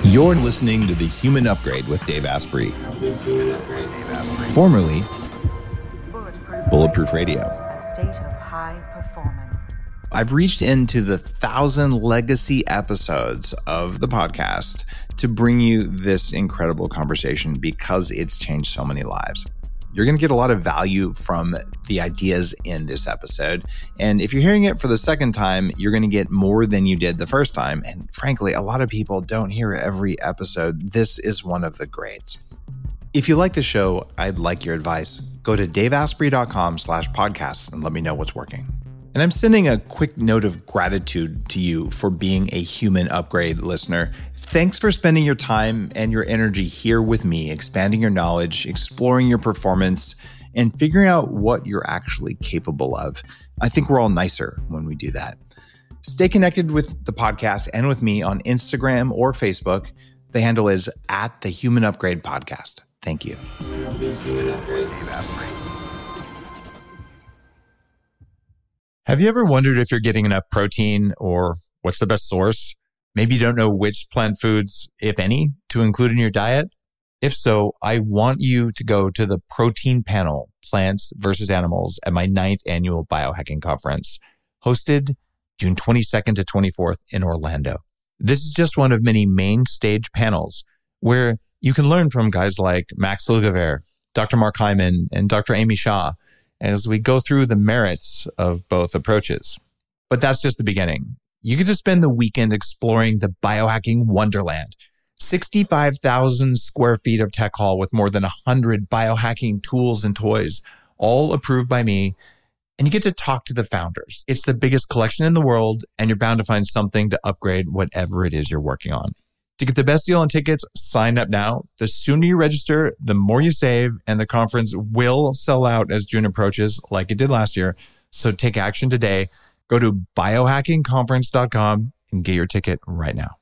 You're listening to The Human Upgrade with Dave Asprey, formerly Bulletproof Radio. A state of high performance. I've reached into the 1,000 legacy episodes of the podcast to bring you this incredible conversation because it's changed so many lives. You're going to get a lot of value from the ideas in this episode. And if you're hearing it for the second time, you're going to get more than you did the first time. And frankly, a lot of people don't hear every episode. This is one of the greats. If you like the show, I'd like your advice. Go to daveasprey.com/podcasts and let me know what's working. And I'm sending a quick note of gratitude to you for being a Human Upgrade listener. Thanks for spending your time and your energy here with me, expanding your knowledge, exploring your performance, and figuring out what you're actually capable of. I think we're all nicer when we do that. Stay connected with the podcast and with me on Instagram or Facebook. The handle is @TheHumanUpgradePodcast. Thank you. Have you ever wondered if you're getting enough protein or what's the best source? Maybe you don't know which plant foods, if any, to include in your diet? If so, I want you to go to the protein panel, Plants versus Animals, at my 9th annual biohacking conference, hosted June 22nd to 24th in Orlando. This is just one of many main stage panels where you can learn from guys like Max Lugavere, Dr. Mark Hyman, and Dr. Amy Shah as we go through the merits of both approaches. But that's just the beginning. You get to spend the weekend exploring the biohacking wonderland. 65,000 square feet of tech hall with more than 100 biohacking tools and toys, all approved by me. And you get to talk to the founders. It's the biggest collection in the world, and you're bound to find something to upgrade whatever it is you're working on. To get the best deal on tickets, sign up now. The sooner you register, the more you save, and the conference will sell out as June approaches, like it did last year. So take action today. Go to biohackingconference.com and get your ticket right now.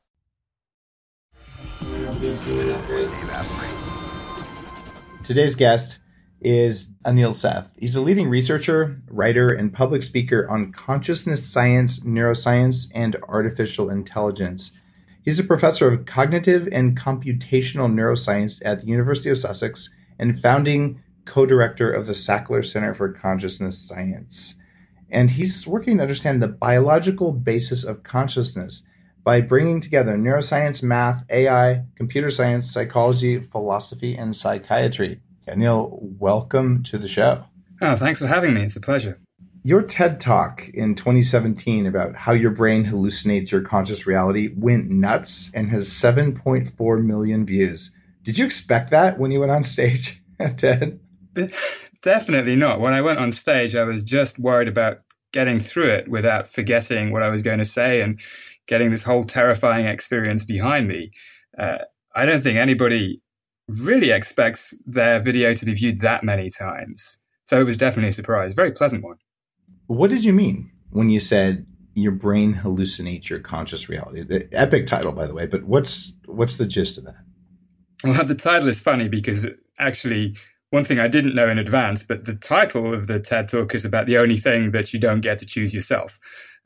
Today's guest is Anil Seth. He's a leading researcher, writer, and public speaker on consciousness science, neuroscience, and artificial intelligence. He's a professor of cognitive and computational neuroscience at the University of Sussex and founding co-director of the Sackler Center for Consciousness Science. And he's working to understand the biological basis of consciousness by bringing together neuroscience, math, AI, computer science, psychology, philosophy, and psychiatry. Anil, welcome to the show. Oh, thanks for having me. It's a pleasure. Your TED Talk in 2017 about how your brain hallucinates your conscious reality went nuts and has 7.4 million views. Did you expect that when you went on stage at TED? Definitely not. When I went on stage, I was just worried about getting through it without forgetting what I was going to say and getting this whole terrifying experience behind me. I don't think anybody really expects their video to be viewed that many times. So it was definitely a surprise, very pleasant one. What did you mean when you said your brain hallucinates your conscious reality? The epic title, by the way, but what's the gist of that? Well, the title is funny because actually one thing I didn't know in advance, but the title of the TED Talk is about the only thing that you don't get to choose yourself.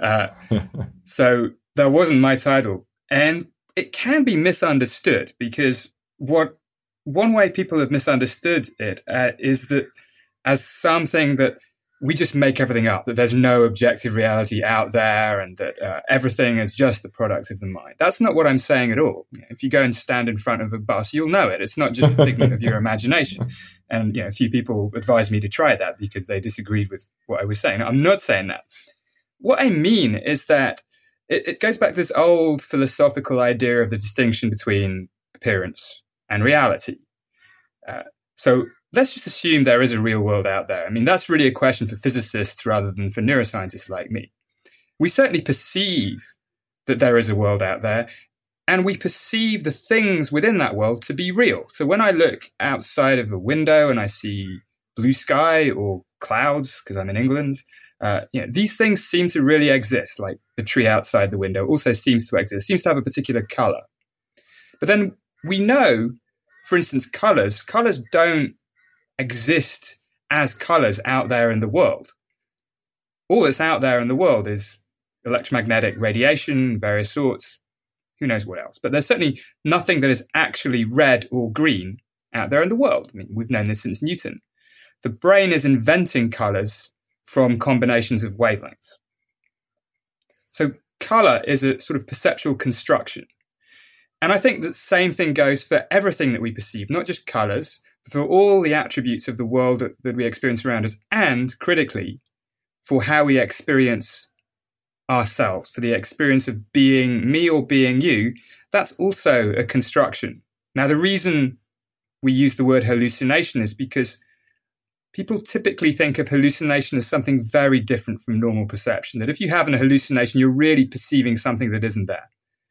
So that wasn't my title. And it can be misunderstood because one way people have misunderstood it is that as something that we just make everything up, that there's no objective reality out there and that everything is just the product of the mind. That's not what I'm saying at all. If you go and stand in front of a bus, you'll know it. It's not just a figment of your imagination. And a few people advised me to try that because they disagreed with what I was saying. I'm not saying that. What I mean is that it goes back to this old philosophical idea of the distinction between appearance and reality. So let's just assume there is a real world out there. I mean, that's really a question for physicists rather than for neuroscientists like me. We certainly perceive that there is a world out there, and we perceive the things within that world to be real. So when I look outside of a window and I see blue sky or clouds, because I'm in England, these things seem to really exist, like the tree outside the window also seems to exist, seems to have a particular color. But then we know, for instance, colors don't exist as colors out there in the world. All that's out there in the world is electromagnetic radiation, various sorts. who knows what else. But there's certainly nothing that is actually red or green out there in the world. I mean, we've known this since Newton. The brain is inventing colors from combinations of wavelengths. So color is a sort of perceptual construction. And I think the same thing goes for everything that we perceive, not just colors, but for all the attributes of the world that we experience around us, and critically, for how we experience ourselves, for the experience of being me or being you. That's also a construction. Now, the reason we use the word hallucination is because people typically think of hallucination as something very different from normal perception, that if you have an hallucination, you're really perceiving something that isn't there.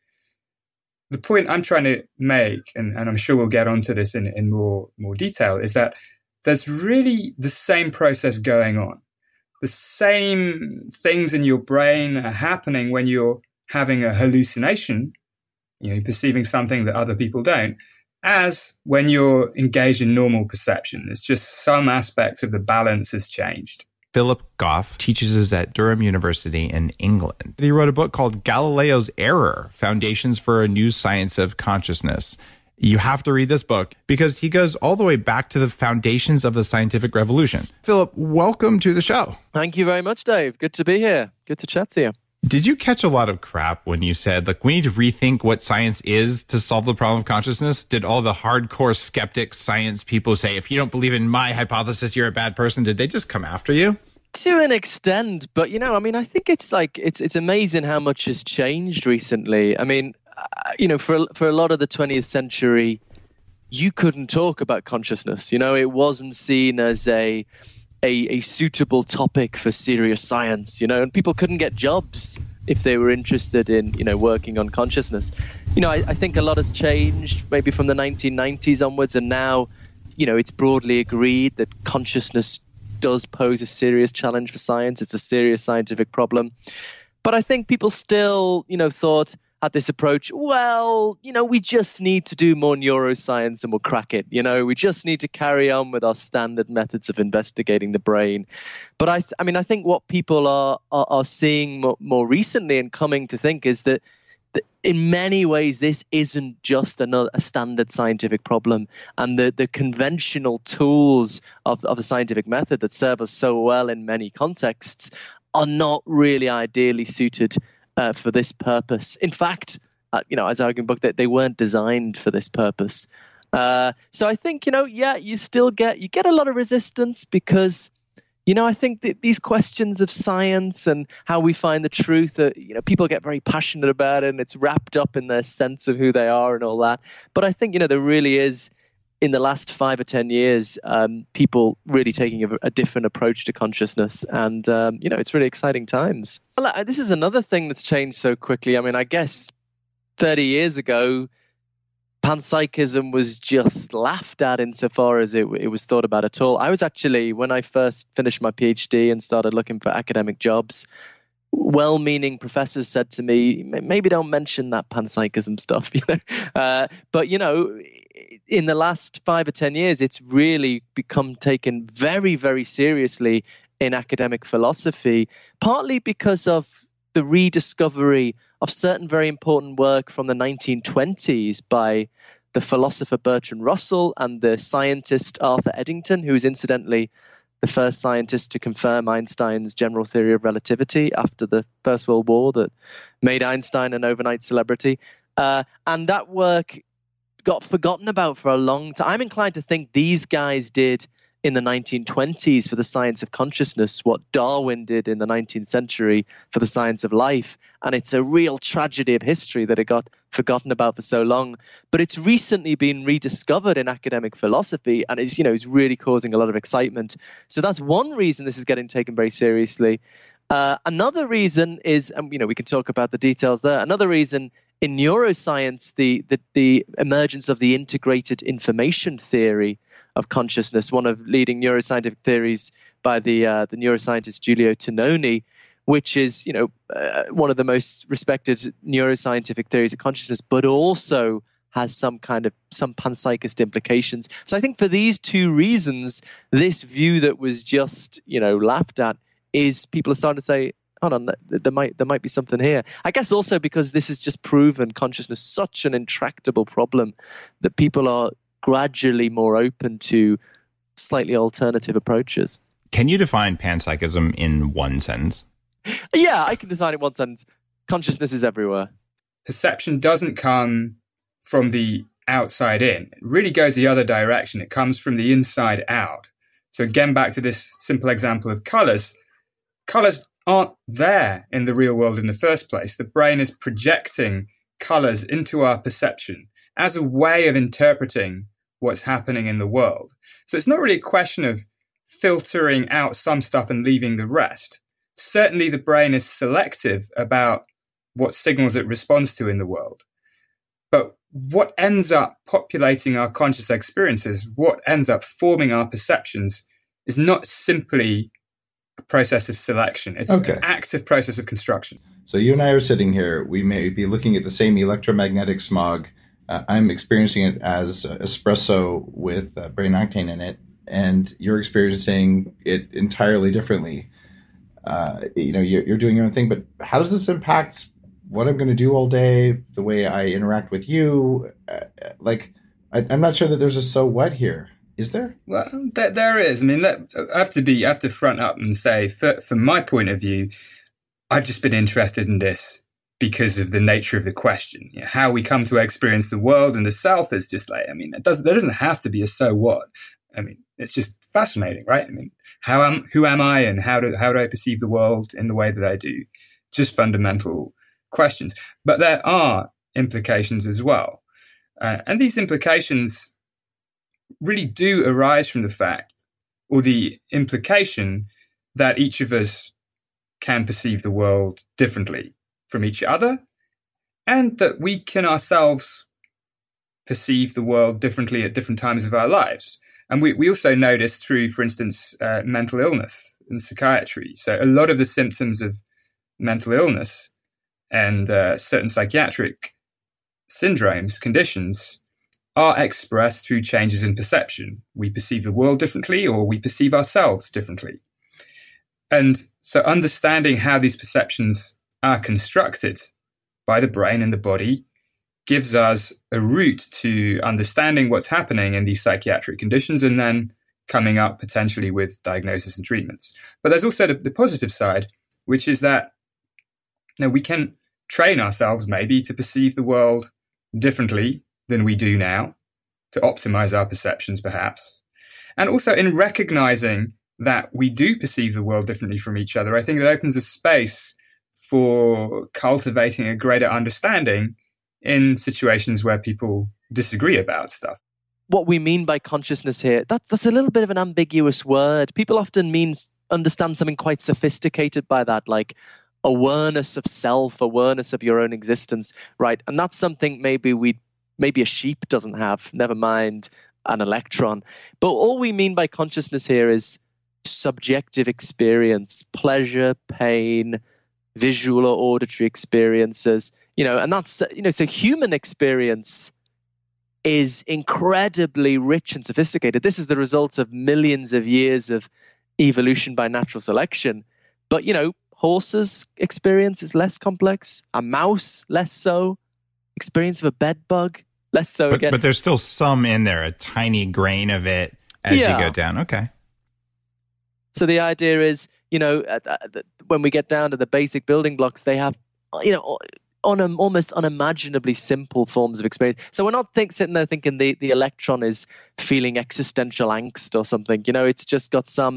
The point I'm trying to make, and I'm sure we'll get onto this in more detail, is that there's really the same process going on. The same things in your brain are happening when you're having a hallucination, you're perceiving something that other people don't, as when you're engaged in normal perception. It's just some aspects of the balance has changed. Philip Goff teaches us at Durham University in England. He wrote a book called Galileo's Error, Foundations for a New Science of Consciousness. You have to read this book because he goes all the way back to the foundations of the scientific revolution. Philip, welcome to the show. Thank you very much, Dave. Good to be here. Good to chat to you. Did you catch a lot of crap when you said, like, we need to rethink what science is to solve the problem of consciousness? Did all the hardcore skeptic science people say, if you don't believe in my hypothesis, you're a bad person? Did they just come after you? To an extent, but I think it's amazing how much has changed recently. I mean, for a lot of the 20th century, you couldn't talk about consciousness. It wasn't seen as a suitable topic for serious science, and people couldn't get jobs if they were interested in, working on consciousness. I think a lot has changed maybe from the 1990s onwards, and now, it's broadly agreed that consciousness does pose a serious challenge for science. It's a serious scientific problem. But I think people still, had this approach, we just need to do more neuroscience and we'll crack it. We just need to carry on with our standard methods of investigating the brain. But I think what people are seeing more recently and coming to think is that in many ways, this isn't just a standard scientific problem, and the conventional tools of a scientific method that serve us so well in many contexts are not really ideally suited for this purpose. In fact, as I argue in the book, that they weren't designed for this purpose. So I think, you still get a lot of resistance because, I think that these questions of science and how we find the truth, people get very passionate about it and it's wrapped up in their sense of who they are and all that. But I think, there really is, in the last 5 or 10 years, people really taking a different approach to consciousness. And, it's really exciting times. Well, this is another thing that's changed so quickly. I mean, I guess 30 years ago, panpsychism was just laughed at insofar as it was thought about at all. I was actually, when I first finished my PhD and started looking for academic jobs, well-meaning professors said to me, maybe don't mention that panpsychism stuff, But, in the last 5 or 10 years, it's really become taken very, very seriously in academic philosophy, partly because of the rediscovery of certain very important work from the 1920s by the philosopher Bertrand Russell and the scientist Arthur Eddington, who is incidentally the first scientist to confirm Einstein's general theory of relativity after the First World War that made Einstein an overnight celebrity. And that work got forgotten about for a long time. I'm inclined to think these guys did in the 1920s for the science of consciousness what Darwin did in the 19th century for the science of life. And it's a real tragedy of history that it got forgotten about for so long. But it's recently been rediscovered in academic philosophy and is really causing a lot of excitement. So that's one reason this is getting taken very seriously. Another reason is, and we can talk about the details there. Another reason in neuroscience, the emergence of the integrated information theory of consciousness, one of leading neuroscientific theories by the neuroscientist Giulio Tononi, which is one of the most respected neuroscientific theories of consciousness, but also has some panpsychist implications. So I think for these two reasons, this view that was just laughed at is people are starting to say, hold on, there might be something here. I guess also because this has just proven consciousness such an intractable problem that people are gradually more open to slightly alternative approaches. Can you define panpsychism in one sentence? Yeah, I can define it in one sentence. Consciousness is everywhere. Perception doesn't come from the outside in. It really goes the other direction. It comes from the inside out. So again, back to this simple example of colors. Colors aren't there in the real world in the first place. The brain is projecting colors into our perception as a way of interpreting what's happening in the world. So it's not really a question of filtering out some stuff and leaving the rest. Certainly the brain is selective about what signals it responds to in the world. But what ends up populating our conscious experiences, what ends up forming our perceptions, is not simply a process of selection. It's an active process of construction. So you and I are sitting here. We may be looking at the same electromagnetic smog. I'm experiencing it as espresso with brain octane in it, and you're experiencing it entirely differently. You're doing your own thing, but how does this impact what I'm going to do all day, the way I interact with you? I'm not sure that there's a so what here. Is there? Well, there is. I mean, I have to front up and say, from my point of view, I've just been interested in this because of the nature of the question. You know, how we come to experience the world and the self is just like, I mean, there doesn't have to be a so what. I mean, it's just fascinating, right? I mean, who am I, and how do I perceive the world in the way that I do? Just fundamental questions. But there are implications as well. And these implications really do arise from the fact, or the implication, that each of us can perceive the world differently from each other, and that we can ourselves perceive the world differently at different times of our lives. And we also know this through, for instance, mental illness and psychiatry. So a lot of the symptoms of mental illness and certain psychiatric syndromes, conditions, are expressed through changes in perception. We perceive the world differently, or we perceive ourselves differently. And so understanding how these perceptions are constructed by the brain and the body gives us a route to understanding what's happening in these psychiatric conditions, and then coming up potentially with diagnosis and treatments. But there's also the positive side, which is that we can train ourselves maybe to perceive the world differently than we do now, to optimize our perceptions perhaps. And also in recognizing that we do perceive the world differently from each other, I think it opens a space for cultivating a greater understanding in situations where people disagree about stuff. What we mean by consciousness here, that's a little bit of an ambiguous word. People often understand something quite sophisticated by that, like awareness of self, awareness of your own existence, right? And that's something maybe a sheep doesn't have, never mind an electron. But all we mean by consciousness here is subjective experience, pleasure, pain, visual or auditory experiences, and that's, so human experience is incredibly rich and sophisticated. This is the result of millions of years of evolution by natural selection. But, horses' experience is less complex, a mouse less so, experience of a bed bug less so again. But there's still some in there, a tiny grain of it as you go down. Okay. So the idea is, when we get down to the basic building blocks, they have, almost unimaginably simple forms of experience. So we're not sitting there thinking the electron is feeling existential angst or something. It's just got some,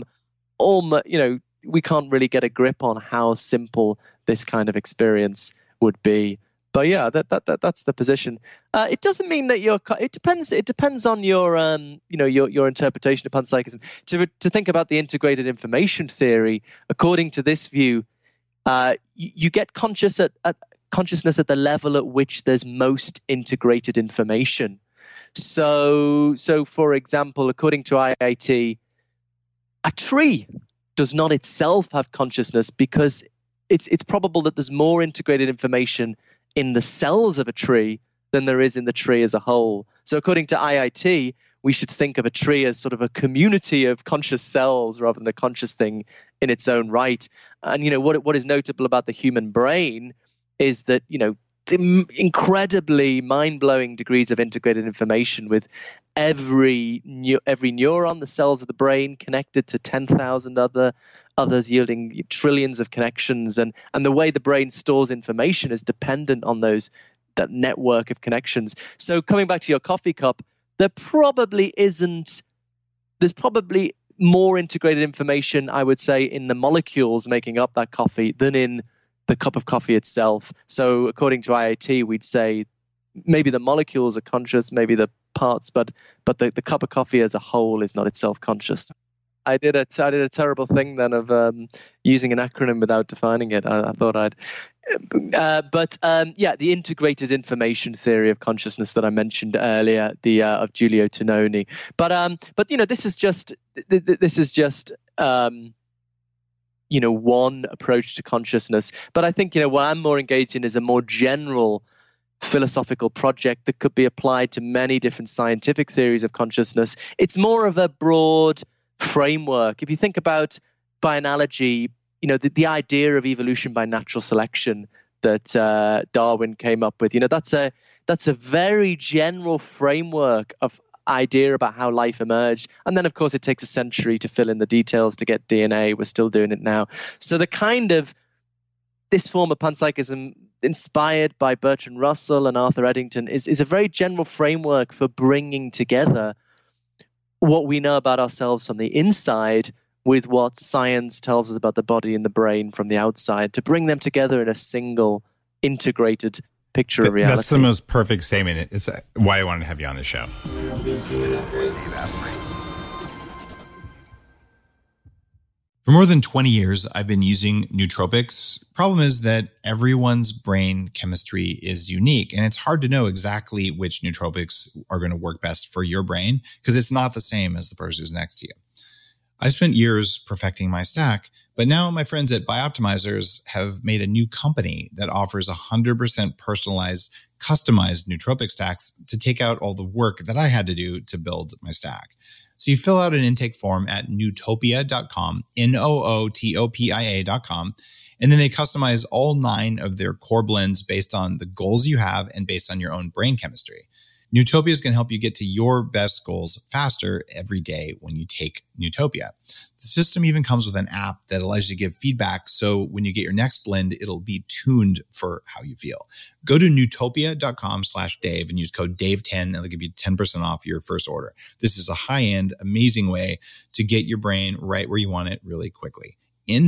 we can't really get a grip on how simple this kind of experience would be. But yeah, that's the position. It doesn't mean that it depends on your your interpretation of panpsychism. To think about the integrated information theory, according to this view, you get consciousness at the level at which there's most integrated information. So for example, according to IIT, a tree does not itself have consciousness because it's probable that there's more integrated information in the cells of a tree than there is in the tree as a whole. So according to IIT, we should think of a tree as sort of a community of conscious cells rather than a conscious thing in its own right. And, what is notable about the human brain is that, the incredibly mind-blowing degrees of integrated information with every neuron, the cells of the brain connected to 10,000 others, yielding trillions of connections. And the way the brain stores information is dependent on that network of connections. So coming back to your coffee cup, there's probably more integrated information, I would say, in the molecules making up that coffee than in the cup of coffee itself. So according to IIT, we'd say maybe the molecules are conscious, maybe the parts, but the cup of coffee as a whole is not itself conscious. I did a terrible thing then of using an acronym without defining it. I thought I'd. The integrated information theory of consciousness that I mentioned earlier, of Giulio Tononi. But this is just one approach to consciousness. But I think, what I'm more engaged in is a more general philosophical project that could be applied to many different scientific theories of consciousness. It's more of a broad framework. If you think about, by analogy, the idea of evolution by natural selection that Darwin came up with, that's a very general framework of idea about how life emerged. And then, of course, it takes a century to fill in the details to get DNA. We're still doing it now. So this form of panpsychism, inspired by Bertrand Russell and Arthur Eddington, is a very general framework for bringing together what we know about ourselves from the inside with what science tells us about the body and the brain from the outside, to bring them together in a single integrated picture of reality. That's the most perfect statement. It's why I wanted to have you on the show. For more than 20 years, I've been using nootropics. Problem is that everyone's brain chemistry is unique, and it's hard to know exactly which nootropics are going to work best for your brain because it's not the same as the person who's next to you. I spent years perfecting my stack, but now my friends at Bioptimizers have made a new company that offers 100% personalized, customized nootropic stacks to take out all the work that I had to do to build my stack. So you fill out an intake form at nootopia.com, nootopia.com, and then they customize all 9 of their core blends based on the goals you have and based on your own brain chemistry. Nootopia is going to help you get to your best goals faster every day when you take Nootopia. The system even comes with an app that allows you to give feedback, so when you get your next blend, it'll be tuned for how you feel. Go to nootopia.com/Dave and use code Dave10, and they'll give you 10% off your first order. This is a high-end, amazing way to get your brain right where you want it really quickly.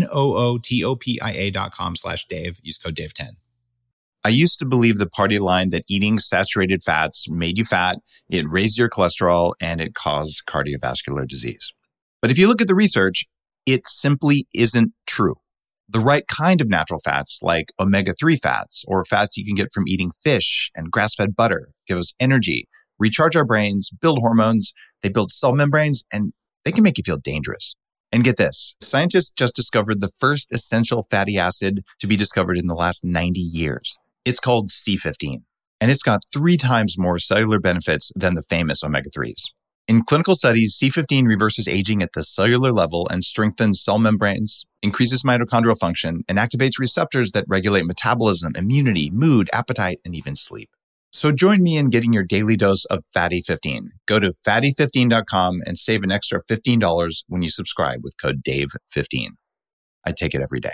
nootopia.com/Dave. Use code Dave10. I used to believe the party line that eating saturated fats made you fat, it raised your cholesterol, and it caused cardiovascular disease. But if you look at the research, it simply isn't true. The right kind of natural fats, like omega-3 fats or fats you can get from eating fish and grass-fed butter, give us energy, recharge our brains, build hormones, they build cell membranes, and they can make you feel dangerous. And get this, scientists just discovered the first essential fatty acid to be discovered in the last 90 years. It's called C15, and it's got 3 times more cellular benefits than the famous omega-3s. In clinical studies, C15 reverses aging at the cellular level and strengthens cell membranes, increases mitochondrial function, and activates receptors that regulate metabolism, immunity, mood, appetite, and even sleep. So join me in getting your daily dose of Fatty 15. Go to fatty15.com and save an extra $15 when you subscribe with code DAVE15. I take it every day.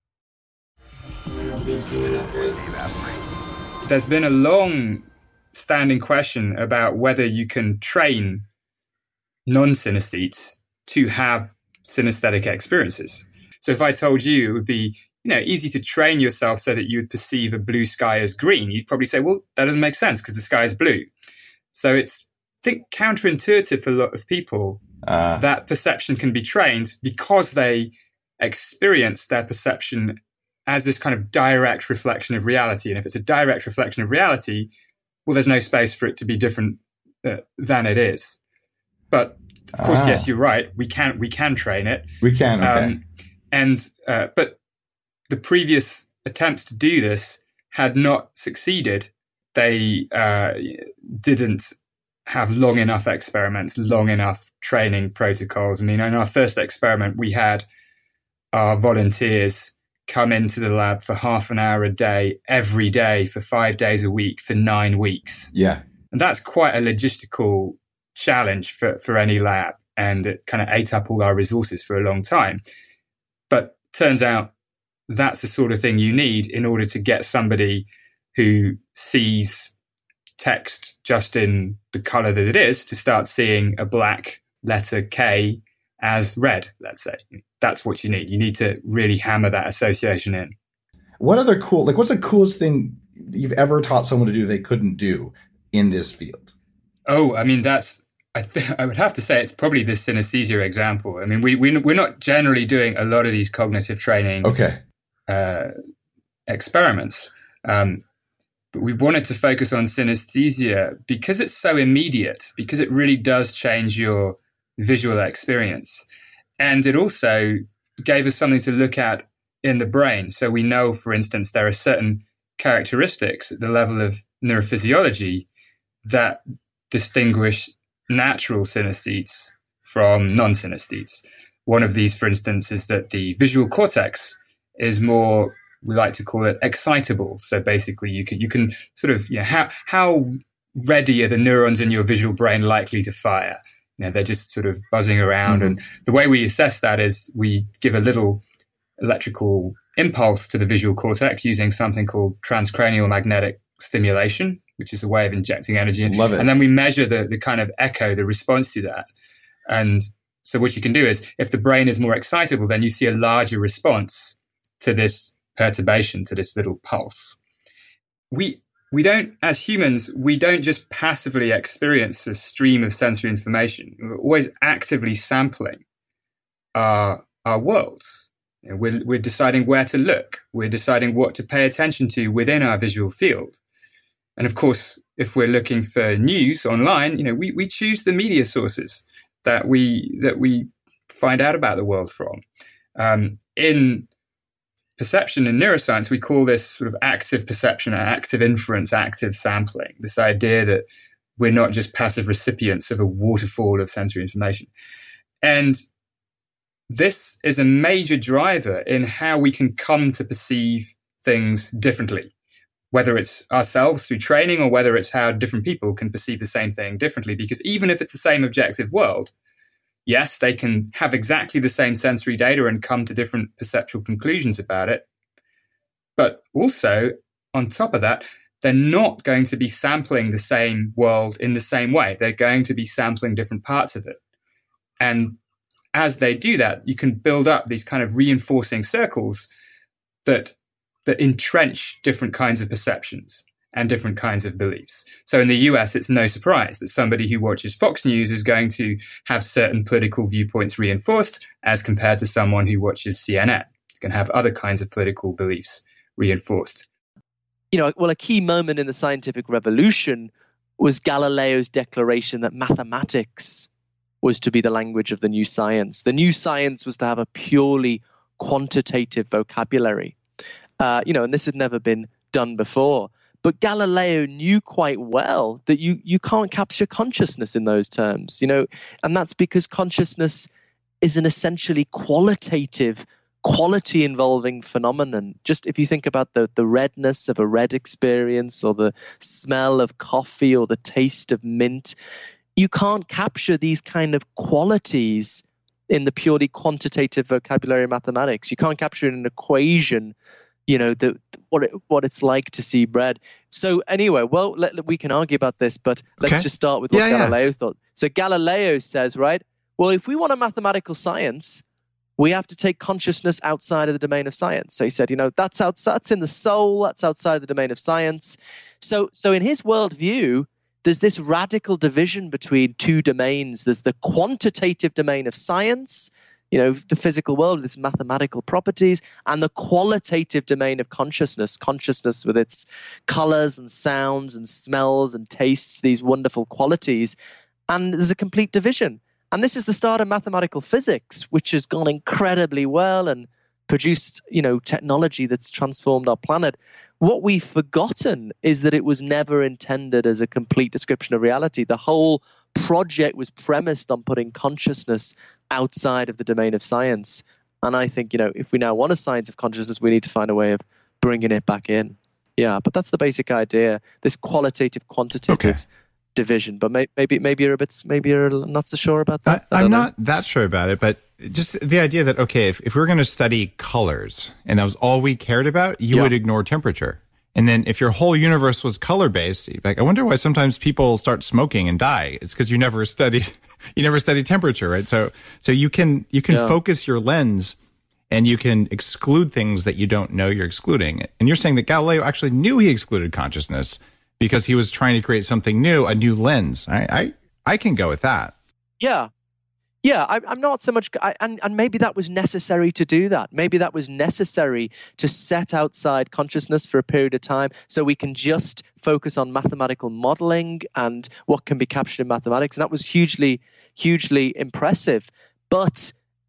There's been a long-standing question about whether you can train non-synesthetes to have synesthetic experiences. So if I told you it would be, easy to train yourself so that you would perceive a blue sky as green, you'd probably say, well, that doesn't make sense because the sky is blue. So it's, I think, counterintuitive for a lot of people that perception can be trained because they experience their perception as this kind of direct reflection of reality. And if it's a direct reflection of reality, well, there's no space for it to be different than it is. But of course, yes, you're right. We can train it. We can. Okay. But the previous attempts to do this had not succeeded. They didn't have long enough experiments, long enough training protocols. I mean, in our first experiment, we had our volunteers come into the lab for half an hour a day, every day for 5 days a week for 9 weeks. Yeah. And that's quite a logistical challenge for any lab. And it kind of ate up all our resources for a long time. But turns out that's the sort of thing you need in order to get somebody who sees text just in the color that it is to start seeing a black letter K as red, let's say. That's what you need. You need to really hammer that association in. What other what's the coolest thing you've ever taught someone to do they couldn't do in this field? Oh, I mean, I would have to say it's probably the synesthesia example. I mean, we're not generally doing a lot of these cognitive training experiments. But we wanted to focus on synesthesia because it's so immediate, because it really does change your visual experience. And it also gave us something to look at in the brain. So we know, for instance, there are certain characteristics at the level of neurophysiology that distinguish natural synesthetes from non-synesthetes. One of these, for instance, is that the visual cortex is more, we like to call it, excitable. So basically, you can sort of, how ready are the neurons in your visual brain likely to fire? They're just sort of buzzing around. Mm-hmm. And the way we assess that is we give a little electrical impulse to the visual cortex using something called transcranial magnetic stimulation, which is a way of injecting energy. Love it. And then we measure the kind of echo, the response to that. And so what you can do is, if the brain is more excitable, then you see a larger response to this perturbation, to this little pulse. We don't, as humans, we don't just passively experience a stream of sensory information. We're always actively sampling our worlds. We're deciding where to look. We're deciding what to pay attention to within our visual field. And of course, if we're looking for news online, we choose the media sources that we find out about the world from. In perception and neuroscience, we call this sort of active perception, active inference, active sampling. This idea that we're not just passive recipients of a waterfall of sensory information. And this is a major driver in how we can come to perceive things differently, whether it's ourselves through training or whether it's how different people can perceive the same thing differently. Because even if it's the same objective world, yes, they can have exactly the same sensory data and come to different perceptual conclusions about it. But also, on top of that, they're not going to be sampling the same world in the same way. They're going to be sampling different parts of it. And as they do that, you can build up these kind of reinforcing circles that entrench different kinds of perceptions and different kinds of beliefs. So in the US, it's no surprise that somebody who watches Fox News is going to have certain political viewpoints reinforced as compared to someone who watches CNN. You can have other kinds of political beliefs reinforced. A key moment in the scientific revolution was Galileo's declaration that mathematics was to be the language of the new science. The new science was to have a purely quantitative vocabulary. And this had never been done before. But Galileo knew quite well that you can't capture consciousness in those terms, and that's because consciousness is an essentially qualitative, quality-involving phenomenon. Just if you think about the redness of a red experience or the smell of coffee or the taste of mint, you can't capture these kind of qualities in the purely quantitative vocabulary of mathematics. You can't capture it in an equation, what it's like to see bread. So anyway, we can argue about this, but let's just start with what Galileo thought. So Galileo says, right, well, if we want a mathematical science, we have to take consciousness outside of the domain of science. So he said, that's in the soul, that's outside the domain of science. So in his worldview, there's this radical division between two domains. There's the quantitative domain of science, the physical world with its mathematical properties, and the qualitative domain of consciousness with its colors and sounds and smells and tastes, these wonderful qualities. And there's a complete division. And this is the start of mathematical physics, which has gone incredibly well. And produced, technology that's transformed our planet. What we've forgotten is that it was never intended as a complete description of reality. The whole project was premised on putting consciousness outside of the domain of science. And I think, if we now want a science of consciousness, we need to find a way of bringing it back in. Yeah, but that's the basic idea, this qualitative, quantitative division. But maybe you're not so sure about that. I'm not that sure about it, but just the idea that, okay, if we were going to study colors and that was all we cared about, you would ignore temperature. And then if your whole universe was color-based, like, I wonder why sometimes people start smoking and die. It's because you never studied temperature, right? So you can focus your lens and you can exclude things that you don't know you're excluding. And you're saying that Galileo actually knew he excluded consciousness because he was trying to create something new, a new lens. I can go with that. Yeah. Yeah, I'm not so much, and maybe that was necessary to do that. Maybe that was necessary to set outside consciousness for a period of time so we can just focus on mathematical modeling and what can be captured in mathematics. And that was hugely, hugely impressive. But,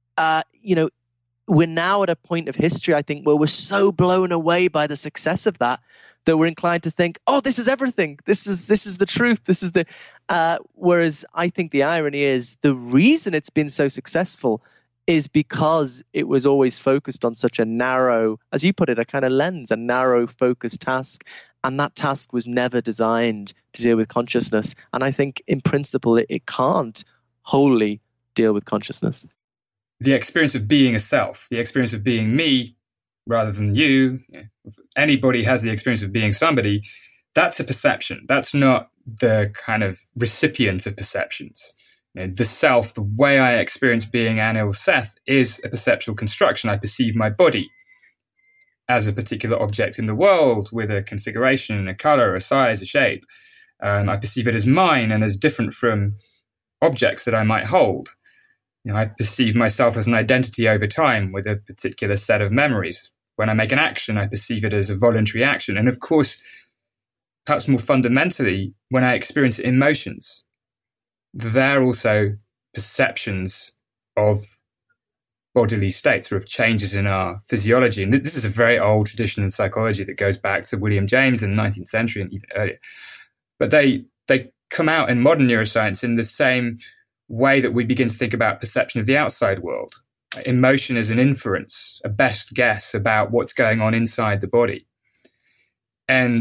we're now at a point of history, I think, where we're so blown away by the success of that we're inclined to think, oh, this is everything. This is the truth. This is the. Whereas I think the irony is the reason it's been so successful is because it was always focused on such a narrow, as you put it, a kind of lens, a narrow focused task. And that task was never designed to deal with consciousness. And I think in principle, it can't wholly deal with consciousness. The experience of being a self, the experience of being me, rather than you, if anybody has the experience of being somebody, that's a perception. That's not the kind of recipient of perceptions. The self, the way I experience being Anil Seth, is a perceptual construction. I perceive my body as a particular object in the world with a configuration, a color, a size, a shape. I perceive it as mine and as different from objects that I might hold. I perceive myself as an identity over time with a particular set of memories. When I make an action, I perceive it as a voluntary action. And of course, perhaps more fundamentally, when I experience emotions, they're also perceptions of bodily states or of changes in our physiology. And this is a very old tradition in psychology that goes back to William James in the 19th century and even earlier. But they come out in modern neuroscience in the same way that we begin to think about perception of the outside world. Emotion is an inference, a best guess about what's going on inside the body. And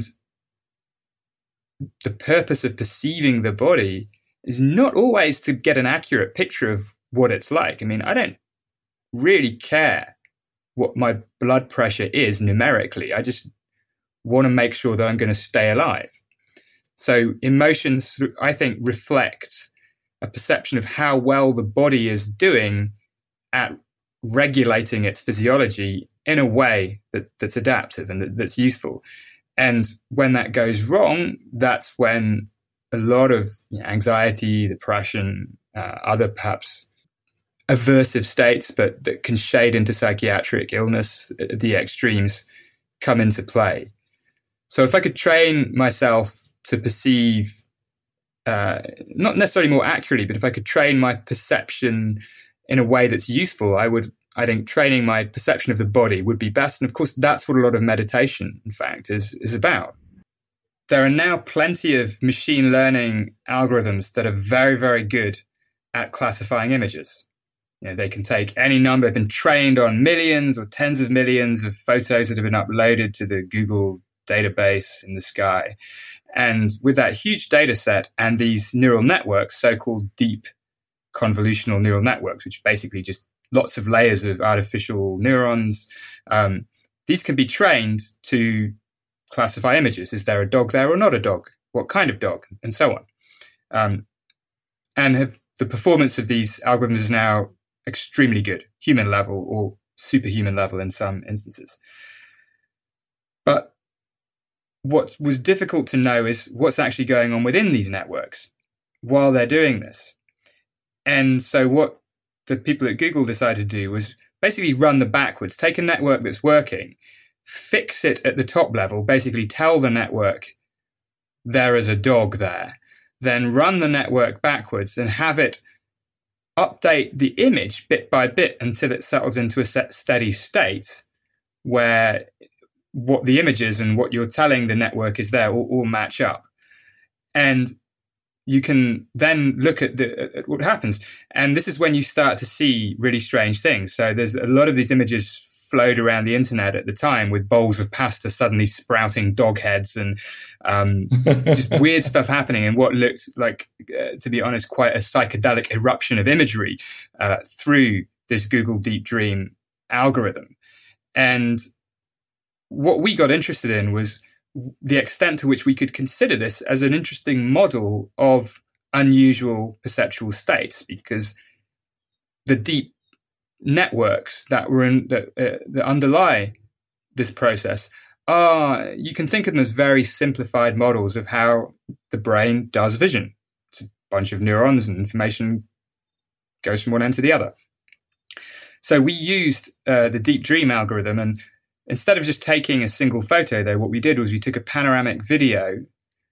the purpose of perceiving the body is not always to get an accurate picture of what it's like. I mean, I don't really care what my blood pressure is numerically. I just want to make sure that I'm going to stay alive. So emotions, I think, reflect a perception of how well the body is doing at regulating its physiology in a way that's adaptive and that's useful. And when that goes wrong, that's when a lot of anxiety, depression, other perhaps aversive states, but that can shade into psychiatric illness at the extremes, come into play. So if I could train myself to perceive not necessarily more accurately, but if I could train my perception in a way that's useful, I think training my perception of the body would be best. And of course, that's what a lot of meditation, in fact, is about. There are now plenty of machine learning algorithms that are very, very good at classifying images. They can take any number, they've been trained on millions or tens of millions of photos that have been uploaded to the Google database in the sky. And with that huge data set and these neural networks, so-called deep convolutional neural networks, which basically just lots of layers of artificial neurons, these can be trained to classify images. Is there a dog there or not a dog? What kind of dog? And so on. And the performance of these algorithms is now extremely good, human level or superhuman level in some instances. But what was difficult to know is what's actually going on within these networks while they're doing this. And so what the people at Google decided to do was basically run the backwards, take a network that's working, fix it at the top level, basically tell the network there is a dog there, then run the network backwards and have it update the image bit by bit until it settles into a steady state where what the images and what you're telling the network is there all match up. And you can then look at what happens. And this is when you start to see really strange things. So there's a lot of these images flowed around the internet at the time with bowls of pasta suddenly sprouting dog heads and just weird stuff happening in what looked like, to be honest, quite a psychedelic eruption of imagery through this Google Deep Dream algorithm. And what we got interested in was the extent to which we could consider this as an interesting model of unusual perceptual states, because the deep networks that underlie this process you can think of them as very simplified models of how the brain does vision. It's a bunch of neurons and information goes from one end to the other. So we used the Deep Dream algorithm, and instead of just taking a single photo, though, what we did was we took a panoramic video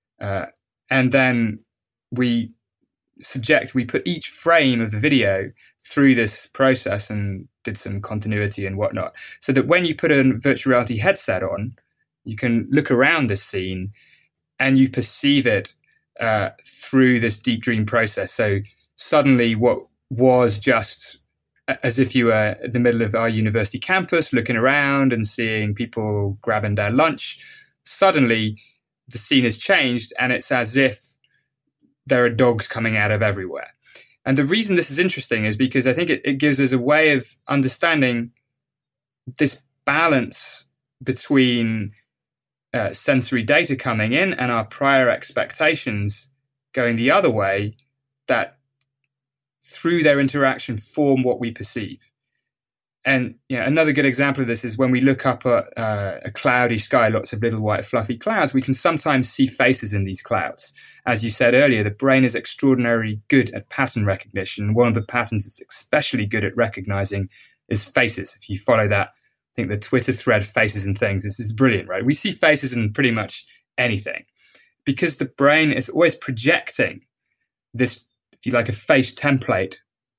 and then we put each frame of the video through this process and did some continuity and whatnot, so that when you put a virtual reality headset on, you can look around this scene and you perceive it through this deep dream process. So suddenly what was just as if you were in the middle of our university campus looking around and seeing people grabbing their lunch, suddenly the scene has changed and it's as if there are dogs coming out of everywhere. And the reason this is interesting is because I think it gives us a way of understanding this balance between sensory data coming in and our prior expectations going the other way, that through their interaction form what we perceive. And another good example of this is when we look up at a cloudy sky, lots of little white fluffy clouds, we can sometimes see faces in these clouds. As you said earlier, the brain is extraordinarily good at pattern recognition. One of the patterns it's especially good at recognizing is faces. If you follow that, I think the Twitter thread, Faces and Things, this is brilliant, right? We see faces in pretty much anything because the brain is always projecting this, if you like, a face template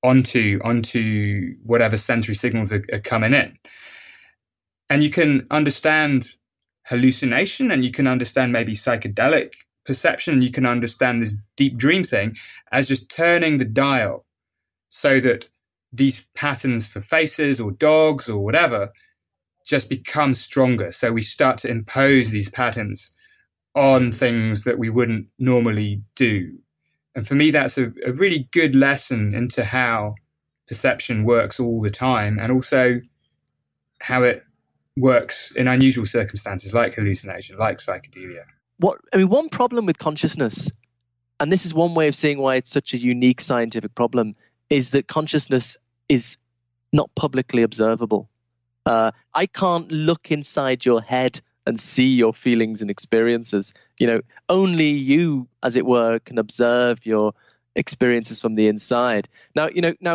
onto whatever sensory signals are coming in. And you can understand hallucination, and you can understand maybe psychedelic perception, and you can understand this deep dream thing as just turning the dial so that these patterns for faces or dogs or whatever just become stronger. So we start to impose these patterns on things that we wouldn't normally do. And for me, that's a really good lesson into how perception works all the time, and also how it works in unusual circumstances like hallucination, like psychedelia. One problem with consciousness, and this is one way of seeing why it's such a unique scientific problem, is that consciousness is not publicly observable. I can't look inside your head and see your feelings and experiences. Only you, as it were, can observe your experiences from the inside. Now,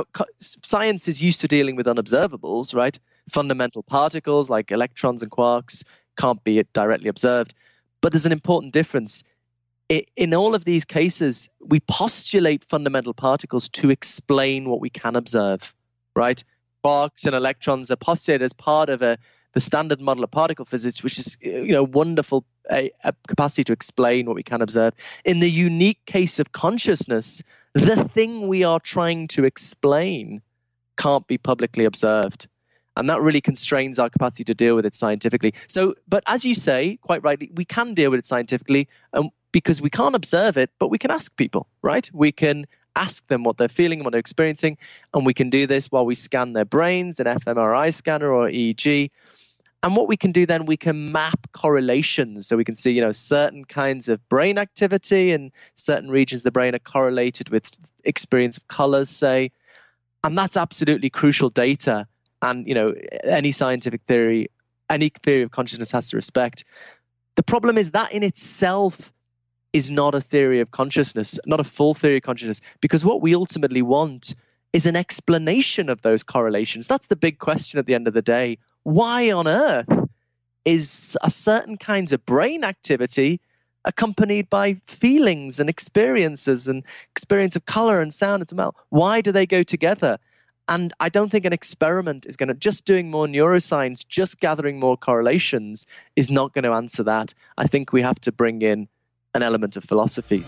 science is used to dealing with unobservables, right? Fundamental particles like electrons and quarks can't be directly observed. But there's an important difference. In all of these cases, we postulate fundamental particles to explain what we can observe, right? Quarks and electrons are postulated as part of the standard model of particle physics, which is wonderful a capacity to explain what we can observe. In the unique case of consciousness, the thing we are trying to explain can't be publicly observed. And that really constrains our capacity to deal with it scientifically. But as you say, quite rightly, we can deal with it scientifically because we can't observe it, but we can ask people, right? We can ask them what they're feeling and what they're experiencing. And we can do this while we scan their brains, an fMRI scanner or EEG. And what we can do then, we can map correlations. So we can see, certain kinds of brain activity and certain regions of the brain are correlated with experience of colors, say. And that's absolutely crucial data. And, any scientific theory, any theory of consciousness has to respect. The problem is that in itself is not a theory of consciousness, not a full theory of consciousness, because what we ultimately want is an explanation of those correlations. That's the big question at the end of the day. Why on earth is a certain kinds of brain activity accompanied by feelings and experiences and experience of color and sound and smell. Why do they go together? And I don't think an experiment is going to, just doing more neuroscience, just gathering more correlations is not going to answer that. I think we have to bring in an element of philosophy.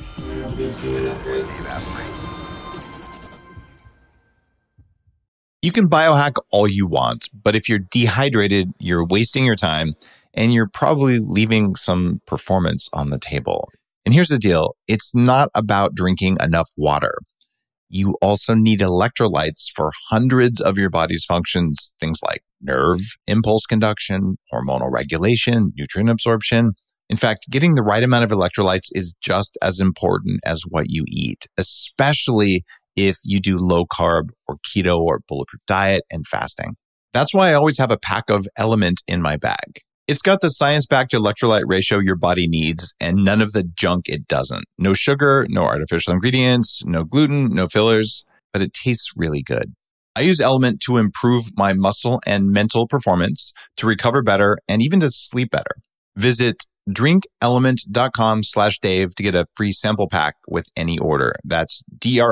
You can biohack all you want, but if you're dehydrated, you're wasting your time and you're probably leaving some performance on the table. And here's the deal. It's not about drinking enough water. You also need electrolytes for hundreds of your body's functions, things like nerve, impulse conduction, hormonal regulation, nutrient absorption. In fact, getting the right amount of electrolytes is just as important as what you eat, especially if you do low carb or keto or bulletproof diet and fasting. That's why I always have a pack of Element in my bag. It's got the science-backed electrolyte ratio your body needs and none of the junk it doesn't. No sugar, no artificial ingredients, no gluten, no fillers, but it tastes really good. I use Element to improve my muscle and mental performance, to recover better, and even to sleep better. Visit drinkelement.com/Dave to get a free sample pack with any order. That's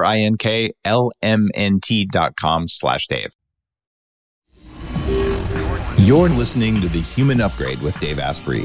drinklmnt.com/Dave. You're listening to The Human Upgrade with Dave Asprey.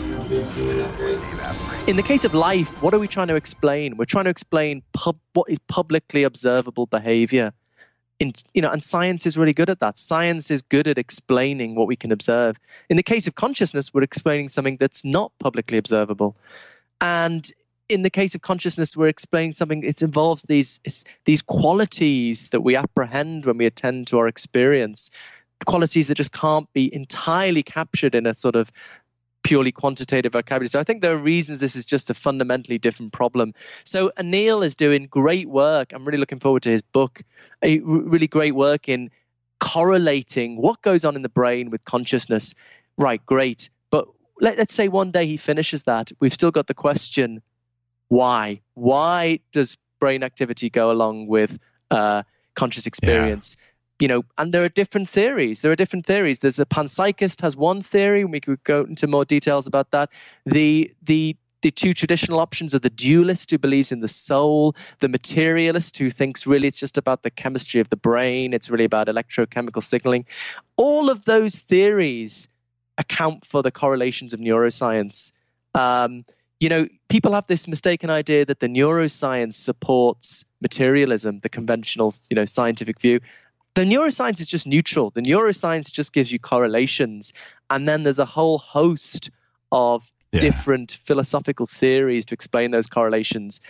In the case of life, what are we trying to explain? We're trying to explain what is publicly observable behavior. And science is really good at that. Science is good at explaining what we can observe. In the case of consciousness, we're explaining something that's not publicly observable. And in the case of consciousness, we're explaining something. It involves these qualities that we apprehend when we attend to our experience, qualities that just can't be entirely captured in a sort of purely quantitative vocabulary. So I think there are reasons this is just a fundamentally different problem. So Anil is doing great work. I'm really looking forward to his book. Really great work in correlating what goes on in the brain with consciousness. Right, great. But let's say one day he finishes that. We've still got the question, why? Why does brain activity go along with conscious experience? Yeah. And there are different theories. There's a panpsychist has one theory, and we could go into more details about that. The two traditional options are the dualist who believes in the soul, the materialist who thinks really it's just about the chemistry of the brain. It's really about electrochemical signaling. All of those theories account for the correlations of neuroscience. People have this mistaken idea that the neuroscience supports materialism, the conventional, scientific view. The neuroscience is just neutral. The neuroscience just gives you correlations. And then there's a whole host of different philosophical theories to explain those correlations.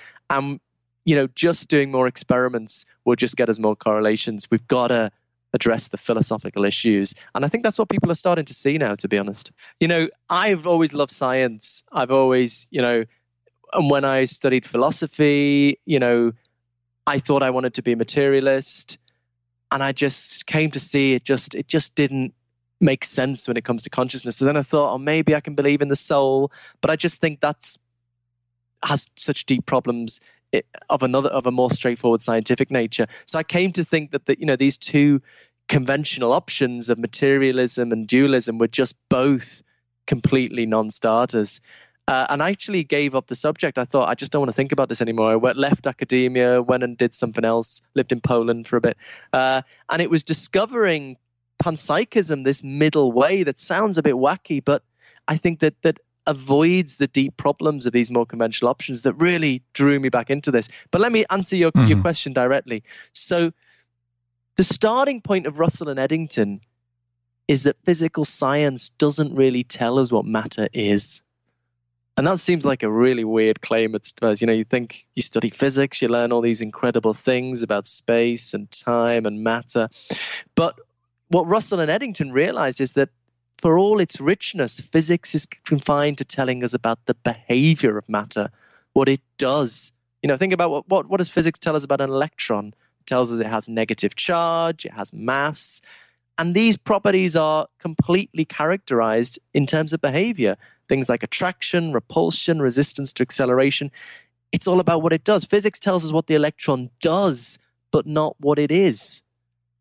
Just doing more experiments will just get us more correlations. We've got to address the philosophical issues. And I think that's what people are starting to see now, to be honest. I've always loved science. I've always, and when I studied philosophy, I thought I wanted to be a materialist. And I just came to see it just didn't make sense when it comes to consciousness. So then I thought, maybe I can believe in the soul, but I just think has such deep problems of a more straightforward scientific nature. So I came to think that these two conventional options of materialism and dualism were just both completely non-starters. And I actually gave up the subject. I thought, I just don't want to think about this anymore. I left academia, went and did something else, lived in Poland for a bit. And it was discovering panpsychism, this middle way that sounds a bit wacky, but I think that avoids the deep problems of these more conventional options that really drew me back into this. But let me answer your question directly. So the starting point of Russell and Eddington is that physical science doesn't really tell us what matter is. And that seems like a really weird claim at first. You think you study physics, you learn all these incredible things about space and time and matter. But what Russell and Eddington realized is that for all its richness, physics is confined to telling us about the behavior of matter, what it does. Think about what does physics tell us about an electron? It tells us it has negative charge, it has mass. And these properties are completely characterized in terms of behavior. Things like attraction, repulsion, resistance to acceleration. It's all about what it does. Physics tells us what the electron does, but not what it is.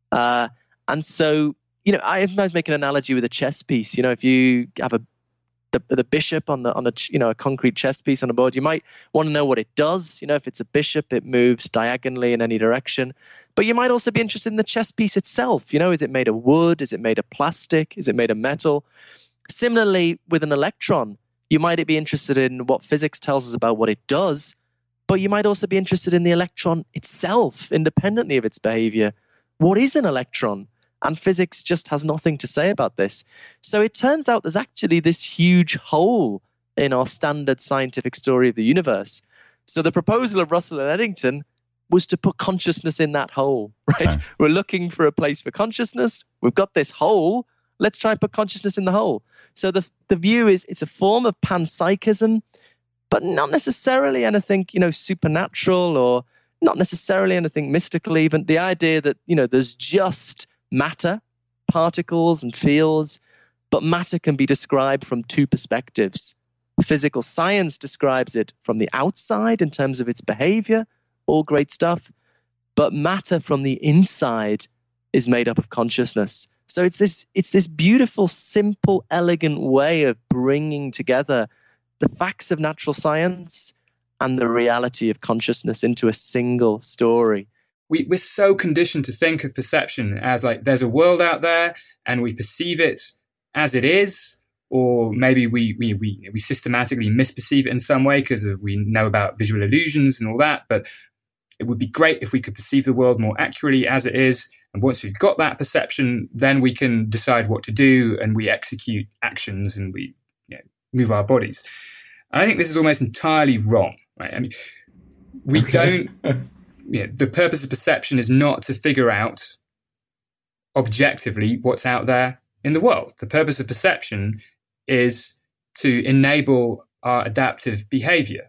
And so, I sometimes make an analogy with a chess piece. If you have a the bishop on a concrete chess piece on a board. You might want to know what it does. If it's a bishop, it moves diagonally in any direction. But you might also be interested in the chess piece itself. Is it made of wood? Is it made of plastic? Is it made of metal? Similarly, with an electron, you might be interested in what physics tells us about what it does, but you might also be interested in the electron itself, independently of its behavior. What is an electron? And physics just has nothing to say about this. So it turns out there's actually this huge hole in our standard scientific story of the universe. So the proposal of Russell and Eddington was to put consciousness in that hole, right? Okay. We're looking for a place for consciousness. We've got this hole. Let's try and put consciousness in the hole. So the view is it's a form of panpsychism, but not necessarily anything, supernatural, or not necessarily anything mystical even. The idea that, there's just matter, particles and fields, but matter can be described from two perspectives. Physical science describes it from the outside in terms of its behavior, all great stuff, but matter from the inside is made up of consciousness. So it's this beautiful, simple, elegant way of bringing together the facts of natural science and the reality of consciousness into a single story. We're so conditioned to think of perception as like there's a world out there and we perceive it as it is, or maybe we systematically misperceive it in some way because we know about visual illusions and all that. But it would be great if we could perceive the world more accurately as it is. And once we've got that perception, then we can decide what to do and we execute actions and we move our bodies. And I think this is almost entirely wrong, right? I mean, we don't... the purpose of perception is not to figure out objectively what's out there in the world. The purpose of perception is to enable our adaptive behavior,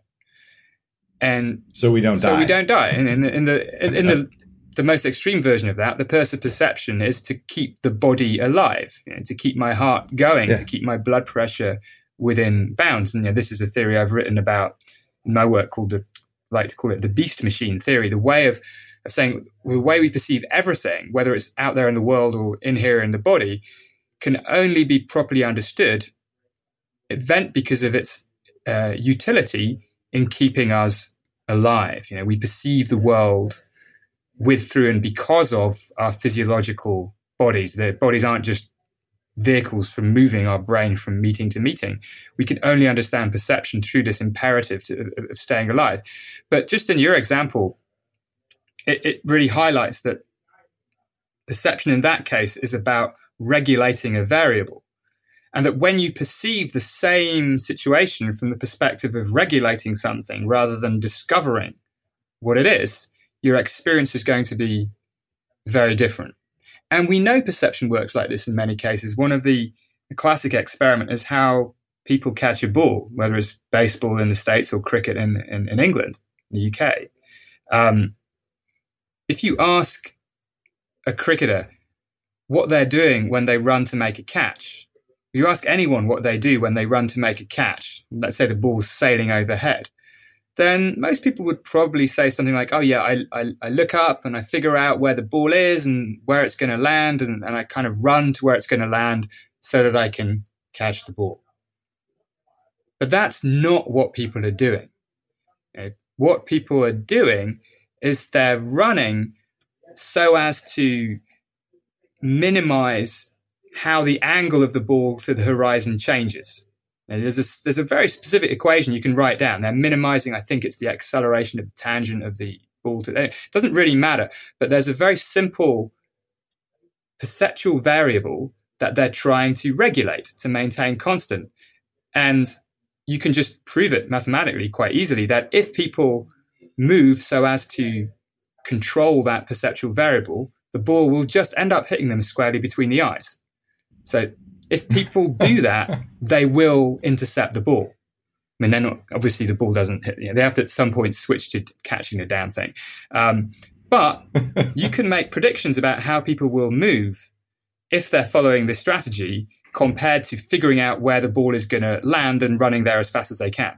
and so we don't die. So we don't die. And in the most extreme version of that, the purpose of perception is to keep the body alive, to keep my heart going, to keep my blood pressure within bounds. And this is a theory I've written about in my work called I like to call it the beast machine theory, the way of saying the way we perceive everything, whether it's out there in the world or in here in the body, can only be properly understood because of its utility in keeping us alive. We perceive the world with, through, and because of our physiological bodies. The bodies aren't just vehicles for moving our brain from meeting to meeting. We can only understand perception through this imperative of staying alive. But just in your example, it really highlights that perception in that case is about regulating a variable. And that when you perceive the same situation from the perspective of regulating something rather than discovering what it is, your experience is going to be very different. And we know perception works like this in many cases. One of the classic experiments is how people catch a ball, whether it's baseball in the States or cricket in England, in the UK. If you ask a cricketer what they're doing when they run to make a catch, you ask anyone what they do when they run to make a catch, let's say the ball's sailing overhead, then most people would probably say something like, oh yeah, I look up and I figure out where the ball is and where it's going to land, and I kind of run to where it's going to land so that I can catch the ball. But that's not what people are doing. What people are doing is they're running so as to minimize how the angle of the ball to the horizon changes. And there's a very specific equation you can write down. They're minimizing, I think it's the acceleration of the tangent of the ball. It doesn't really matter, but there's a very simple perceptual variable that they're trying to regulate, to maintain constant. And you can just prove it mathematically quite easily that if people move so as to control that perceptual variable, the ball will just end up hitting them squarely between the eyes. So if people do that, they will intercept the ball. I mean, they're not, obviously the ball doesn't hit, they have to at some point switch to catching the damn thing. But you can make predictions about how people will move if they're following this strategy compared to figuring out where the ball is going to land and running there as fast as they can.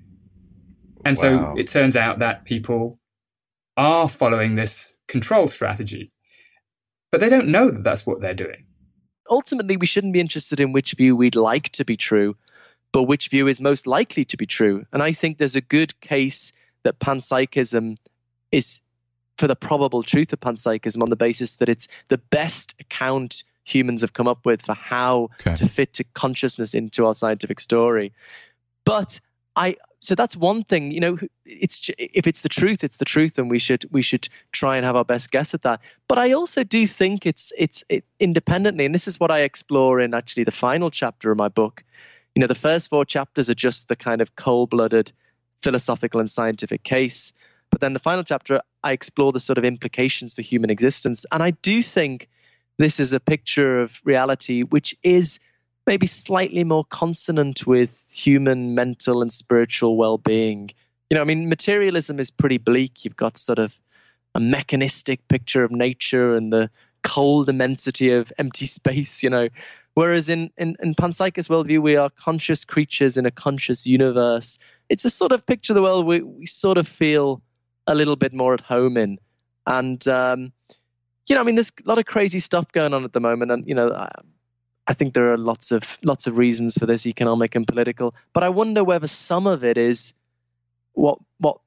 And so it turns out that people are following this control strategy, but they don't know that that's what they're doing. Ultimately, we shouldn't be interested in which view we'd like to be true, but which view is most likely to be true? And I think there's a good case that panpsychism is for the probable truth of panpsychism on the basis that it's the best account humans have come up with for how to fit to consciousness into our scientific story. But so that's one thing, if it's the truth, it's the truth, and we should try and have our best guess at that. But I also do think it's independently, and this is what I explore in actually the final chapter of my book. The first 4 chapters are just the kind of cold-blooded philosophical and scientific case. But then the final chapter, I explore the sort of implications for human existence. And I do think this is a picture of reality which is maybe slightly more consonant with human mental and spiritual well-being. Materialism is pretty bleak. You've got sort of a mechanistic picture of nature and the cold immensity of empty space, Whereas in panpsychist worldview, we are conscious creatures in a conscious universe. It's a sort of picture of the world we sort of feel a little bit more at home in. And, there's a lot of crazy stuff going on at the moment. And, I think there are lots of reasons for this, economic and political. But I wonder whether some of it is what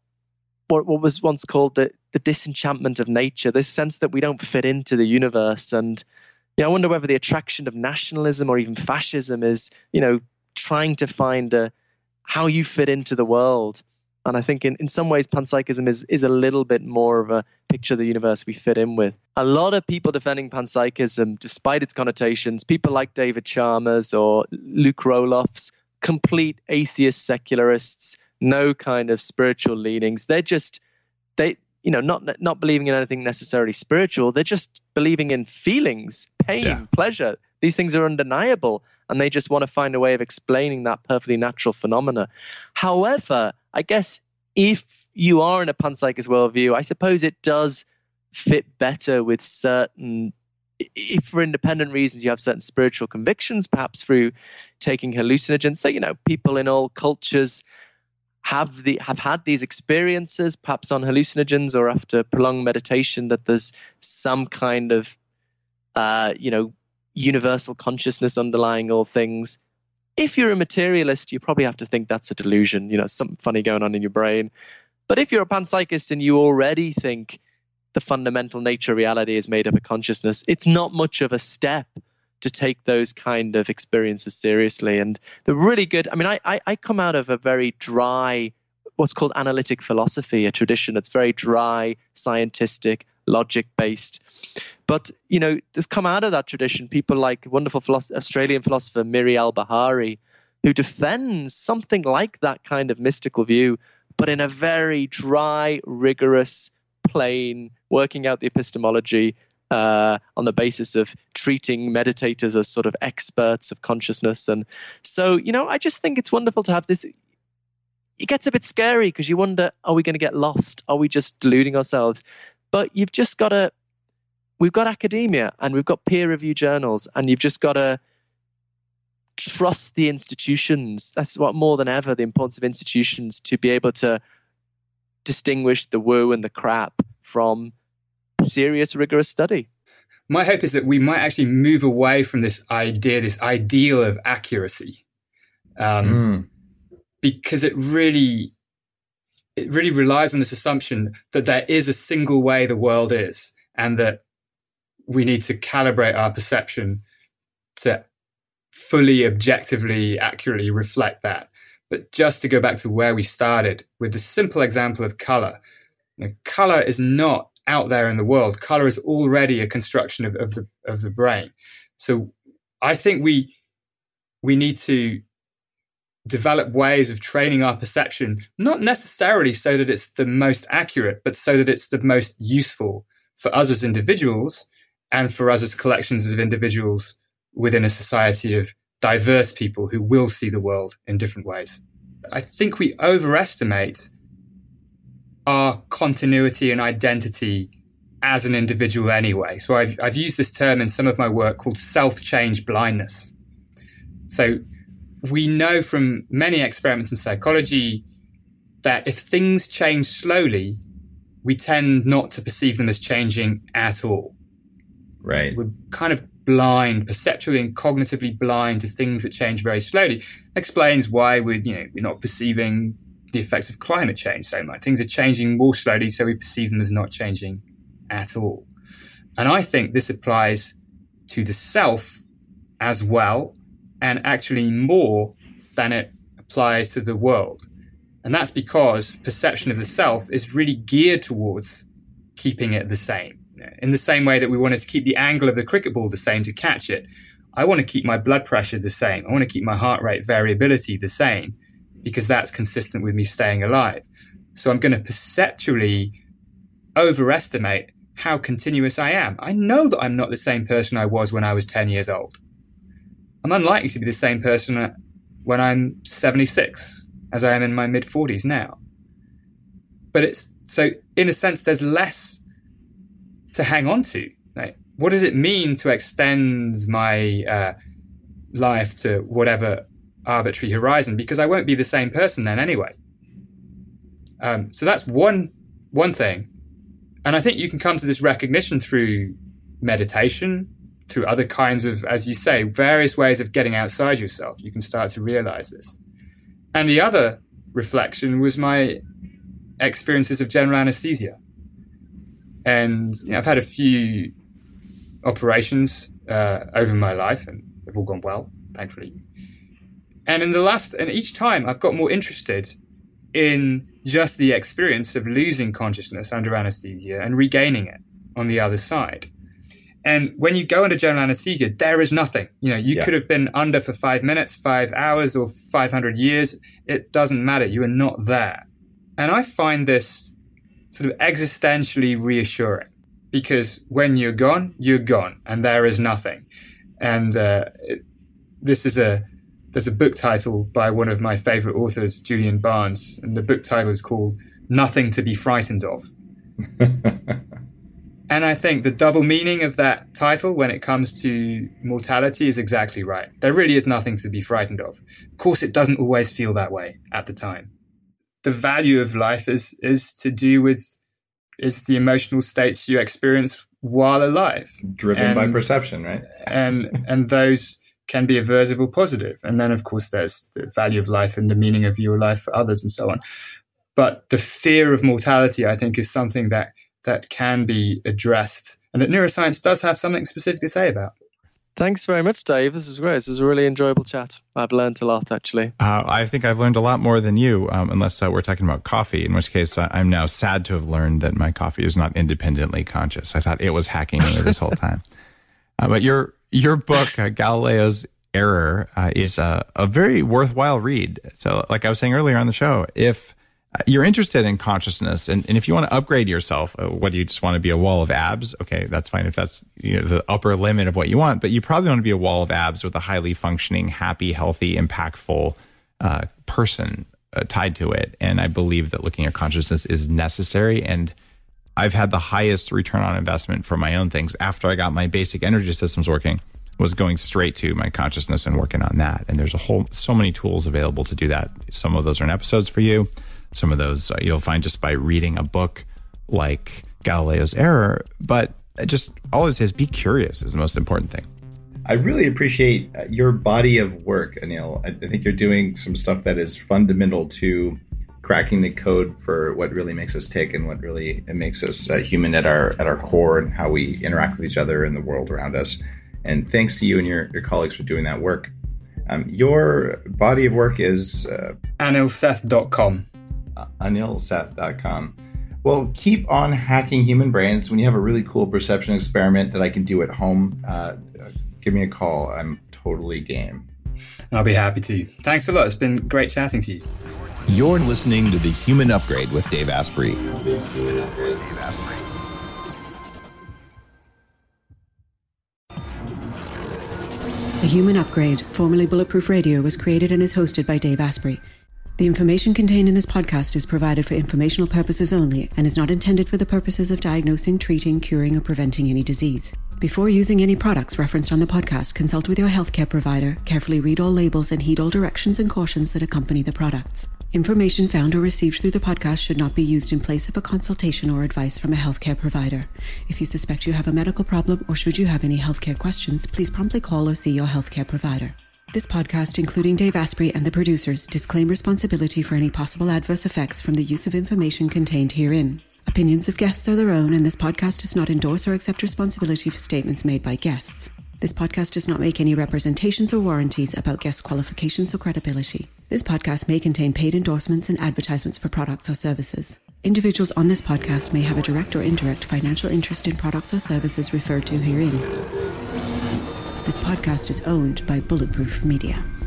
was once called the disenchantment of nature, this sense that we don't fit into the universe. And I wonder whether the attraction of nationalism or even fascism is, trying to find how you fit into the world. And I think in some ways, panpsychism is a little bit more of a picture of the universe we fit in with. A lot of people defending panpsychism, despite its connotations, people like David Chalmers or Luke Roelofs, complete atheist secularists, no kind of spiritual leanings. They're just, not believing in anything necessarily spiritual. They're just believing in feelings, pain, pleasure. These things are undeniable, and they just want to find a way of explaining that perfectly natural phenomena. However, I guess if you are in a panpsychist worldview, I suppose it does fit better with certain, if for independent reasons you have certain spiritual convictions, perhaps through taking hallucinogens. So, people in all cultures have had these experiences, perhaps on hallucinogens or after prolonged meditation, that there's some kind of, universal consciousness underlying all things. If you're a materialist, you probably have to think that's a delusion, something funny going on in your brain. But if you're a panpsychist and you already think the fundamental nature of reality is made up of consciousness, it's not much of a step to take those kind of experiences seriously. And they're really good. I come out of a very dry, what's called analytic philosophy, a tradition that's very dry, scientific, logic-based. But, there's come out of that tradition people like wonderful Australian philosopher Miri Al-Bahari, who defends something like that kind of mystical view, but in a very dry, rigorous, plain, working out the epistemology on the basis of treating meditators as sort of experts of consciousness. And so, I just think it's wonderful to have this. It gets a bit scary because you wonder, are we going to get lost? Are we just deluding ourselves? But you've just got to, we've got academia and we've got peer review journals, and you've just got to trust the institutions. That's what, more than ever, the importance of institutions to be able to distinguish the woo and the crap from serious, rigorous study. My hope is that we might actually move away from this idea, this ideal of accuracy, because it really relies on this assumption that there is a single way the world is, and that we need to calibrate our perception to fully, objectively, accurately reflect that. But just to go back to where we started with the simple example of color, color is not out there in the world. Color is already a construction of the brain. So I think we need to develop ways of training our perception, not necessarily so that it's the most accurate, but so that it's the most useful for us as individuals and for us as collections of individuals within a society of diverse people who will see the world in different ways. I think we overestimate our continuity and identity as an individual anyway. So I've used this term in some of my work called self-change blindness. So we know from many experiments in psychology that if things change slowly, we tend not to perceive them as changing at all. Right. We're kind of blind, perceptually and cognitively blind to things that change very slowly, explains why we're not perceiving the effects of climate change so much. Things are changing more slowly, so we perceive them as not changing at all. And I think this applies to the self as well, and actually more than it applies to the world. And that's because perception of the self is really geared towards keeping it the same. In the same way that we wanted to keep the angle of the cricket ball the same to catch it, I want to keep my blood pressure the same. I want to keep my heart rate variability the same, because that's consistent with me staying alive. So I'm going to perceptually overestimate how continuous I am. I know that I'm not the same person I was when I was 10 years old. I'm unlikely to be the same person when I'm 76 as I am in my mid-40s now. But so in a sense, there's less to hang on to. Like, what does it mean to extend my life to whatever arbitrary horizon? Because I won't be the same person then anyway. So that's one thing. And I think you can come to this recognition through meditation, through other kinds of, as you say, various ways of getting outside yourself. You can start to realize this. And the other reflection was my experiences of general anesthesia. And I've had a few operations over my life, and they've all gone well, thankfully. And each time I've got more interested in just the experience of losing consciousness under anesthesia and regaining it on the other side. And when you go under general anesthesia, there is nothing. You could have been under for 5 minutes, 5 hours, or 500 years. It doesn't matter. You are not there. And I find this sort of existentially reassuring, because when you're gone, and there is nothing. And there's a book title by one of my favorite authors, Julian Barnes, and the book title is called Nothing to be Frightened of. And I think the double meaning of that title when it comes to mortality is exactly right. There really is nothing to be frightened of. Of course, it doesn't always feel that way at the time. The value of life is to do with the emotional states you experience while alive. Driven by perception, right? and those can be aversive or positive. And then, of course, there's the value of life and the meaning of your life for others and so on. But the fear of mortality, I think, is something that can be addressed and that neuroscience does have something specific to say about. Thanks very much, Dave. This is great. This is a really enjoyable chat. I've learned a lot, actually. I think I've learned a lot more than you, unless we're talking about coffee, in which case I'm now sad to have learned that my coffee is not independently conscious. I thought it was hacking me this whole time. But your book, Galileo's Error, is a very worthwhile read. So like I was saying earlier on the show, if you're interested in consciousness, and if you want to upgrade yourself, what do you just want to be, a wall of abs? Okay, that's fine if that's the upper limit of what you want, but you probably want to be a wall of abs with a highly functioning, happy, healthy, impactful person tied to it. And I believe that looking at consciousness is necessary. And I've had the highest return on investment for my own things after I got my basic energy systems working, was going straight to my consciousness and working on that. And there's so many tools available to do that. Some of those are in episodes for you. Some of those you'll find just by reading a book like Galileo's Error. But just all it says, be curious is the most important thing. I really appreciate your body of work, Anil. I think you're doing some stuff that is fundamental to cracking the code for what really makes us tick and what really makes us human at our core, and how we interact with each other and the world around us. And thanks to you and your colleagues for doing that work. Your body of work is anilseth.com. Anilseth.com. Well, keep on hacking human brains. When you have a really cool perception experiment that I can do at home, give me a call. I'm totally game. I'll be happy to. Thanks a lot. It's been great chatting to you. You're listening to The Human Upgrade with Dave Asprey. The Human Upgrade, formerly Bulletproof Radio, was created and is hosted by Dave Asprey. The information contained in this podcast is provided for informational purposes only and is not intended for the purposes of diagnosing, treating, curing, or preventing any disease. Before using any products referenced on the podcast, consult with your healthcare provider, carefully read all labels, and heed all directions and cautions that accompany the products. Information found or received through the podcast should not be used in place of a consultation or advice from a healthcare provider. If you suspect you have a medical problem or should you have any healthcare questions, please promptly call or see your healthcare provider. This podcast, including Dave Asprey and the producers, disclaim responsibility for any possible adverse effects from the use of information contained herein. Opinions of guests are their own, and this podcast does not endorse or accept responsibility for statements made by guests. This podcast does not make any representations or warranties about guest qualifications or credibility. This podcast may contain paid endorsements and advertisements for products or services. Individuals on this podcast may have a direct or indirect financial interest in products or services referred to herein. This podcast is owned by Bulletproof Media.